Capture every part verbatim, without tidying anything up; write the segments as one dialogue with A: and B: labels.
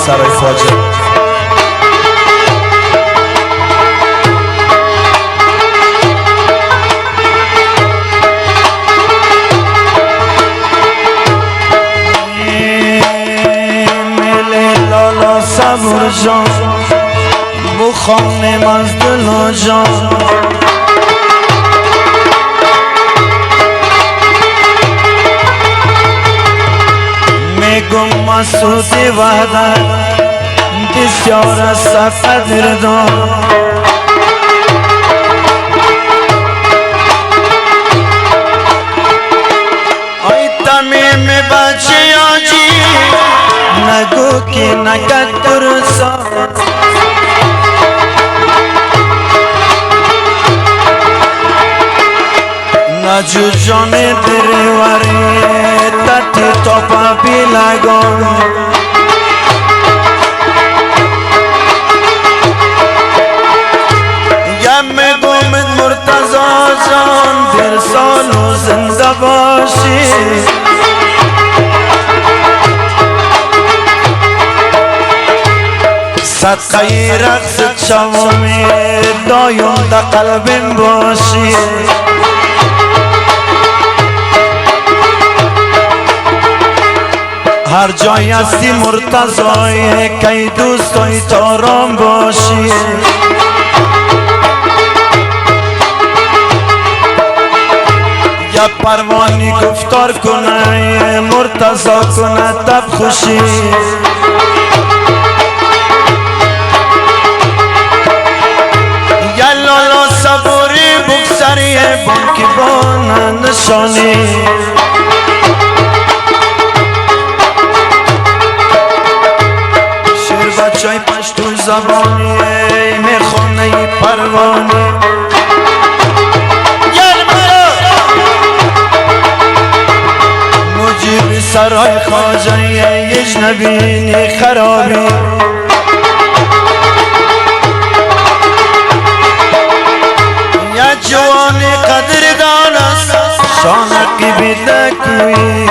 A: سرای خواجه. صبر جان بخوانم از دل و جان میگم مسعود وحدت بسیار است قدردان ای تمیم بچه آجی نگو که نگد درسا نجو جان دریوری تتی توپا بی لگان یم گومد مرتضی جان دیر سال و زنده باشی صدقه رقص شوامی دایم در قلبم باشی هر جای هستی مرتضی که دوستای تارام باشی یا پروانی گفتار کنه مرتضی کنه تب خوشی یا لالا صبوری بکسری بانکی بانه نشانی شیر بچای پشتو زبانی میخونه پروانی مجیب سرای خواجه یج نبینی خرابی جوانی قدردان است شانقی بیدکوی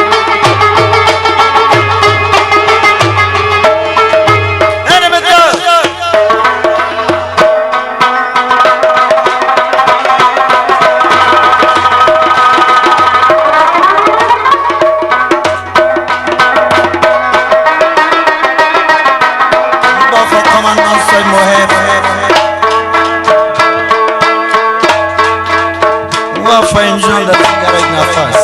A: فینجان در سیگارای نفس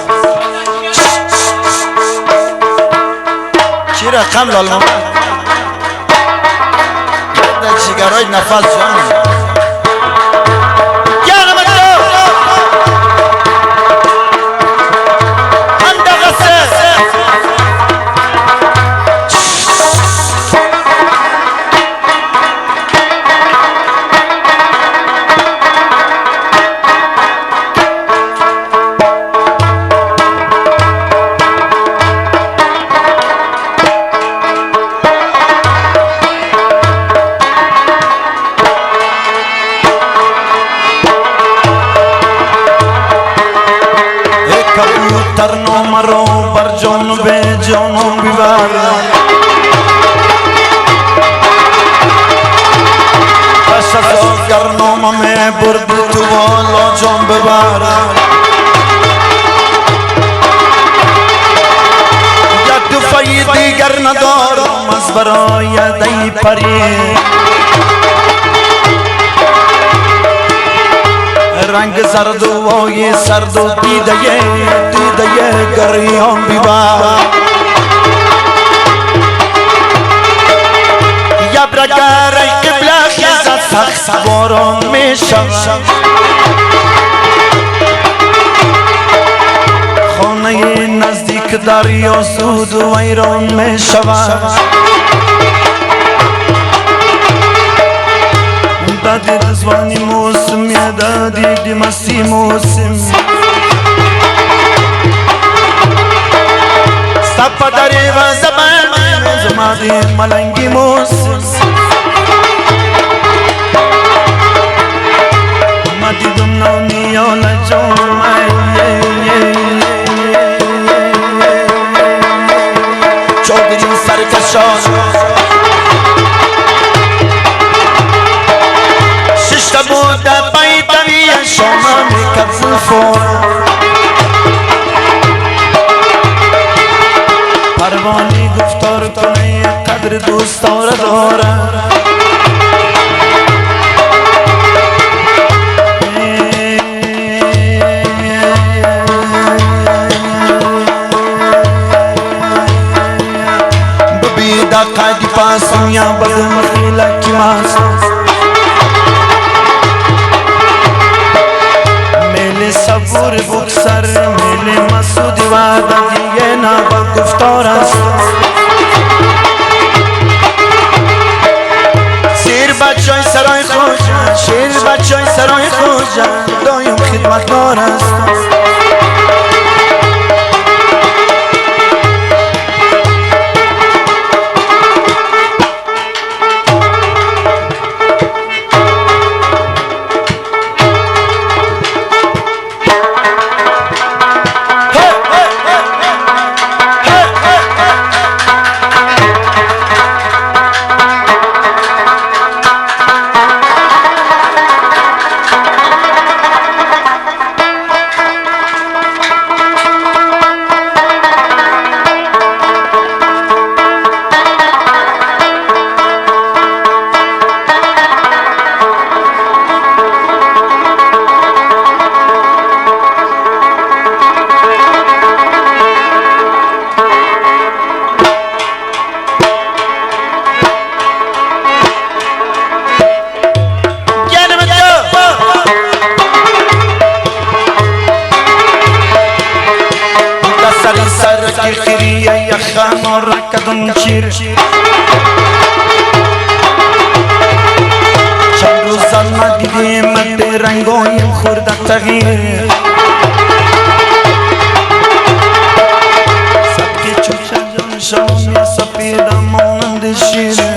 A: چی رقم لالمان در سیگارای نفس جان ترنو مرو بر جان به جانم بیبر پس از گرنام می برد تو بالا جان ببر یک دفعی دیگر ندارم از برای دی پری رنگ زرد و وای سرد و دیده دیده گریان بیبر یبرگر ای قبله خیزد سخت باران می شود خانه نزدیک دریا سود و ویران می شود دادی دزوانی موسم یا دادی دی مستی موسم سپا داری و زبان زمادی ملنگی موسم مدی دم نونی اولا جون چودری سرکشان بود در پای طویه شما میکرد زلفورا پروانی گفتار کنه قدر دوستار داره ببیده قدی پاسم یا بدم خیله کی ماست صبور بکسر میل مسعودی وعده دیگه نبا گفتار است سیر بچای سرای خوشا شیر بچای سرای خوشا دایم خدمتگار است خیریه یخم و رکدن چیر چند روز ندیدیم به رنگایم خورده تغییر سبکی چوچه جان شامی سپیده مانند شیره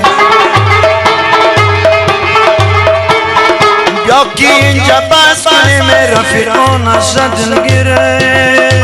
A: بیا که اینجا بس کنیم رفیقان شدن گیره